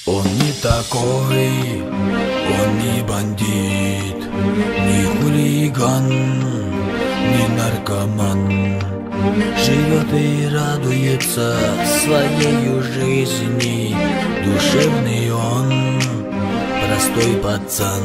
Он не такой, он не бандит, не хулиган, не наркоман. Живет и радуется своей жизни, душевный он, простой пацан.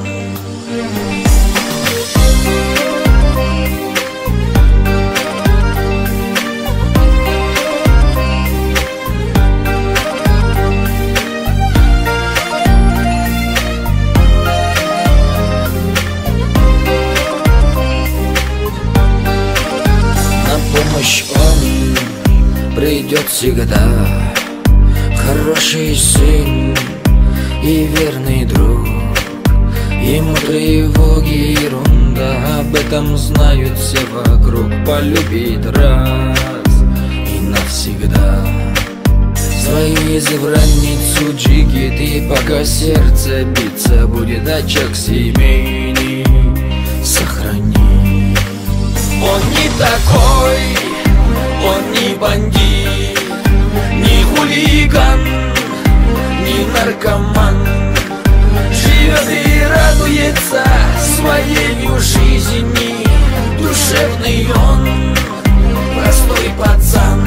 Он придет всегда, хороший сын и верный друг. Ему тревоги ерунда, об этом знают все вокруг. Полюбит раз и навсегда свою избранницу джигит, и пока сердце биться будет, очаг семейный сохрани. Он не такой, он не бандит, не хулиган, не наркоман. Живет и радуется своей жизни, душевный он, простой пацан.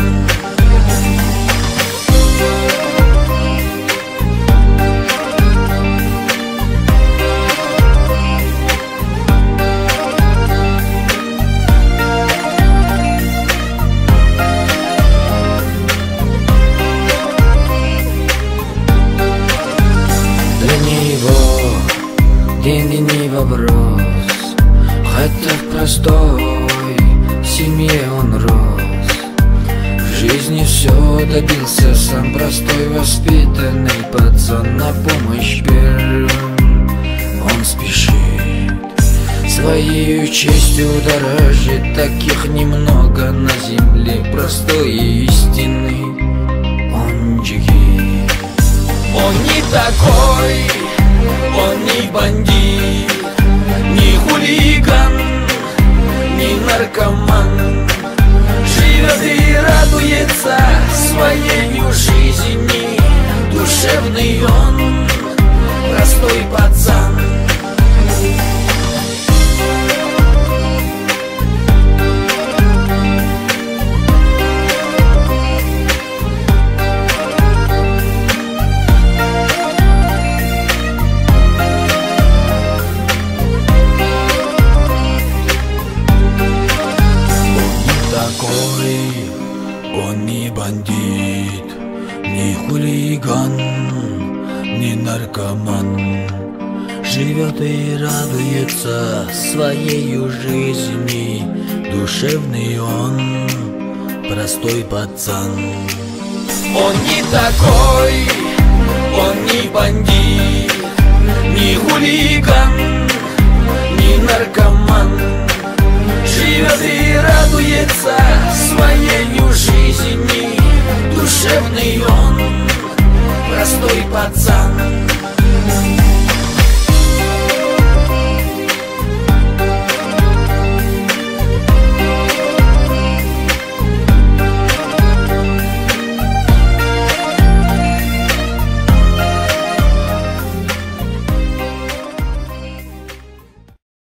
Деньги не вопрос, хотя в простой семье он рос. В жизни все добился сам, простой воспитанный пацан. На помощь первым он спешит, своей честью дорожит. Таких немного на земле, простой и истинный он джигит. Он не такой, он не бандит, не хулиган, не наркоман. Живет и радуется своей жизни, душевный он, простой пацан. Он не бандит, не хулиган, не наркоман. Живет и радуется своей жизни, душевный он, простой пацан. Он не такой, он не бандит, не хулиган, не наркоман. Живет и радуется своей жизни, душевный он, простой пацан.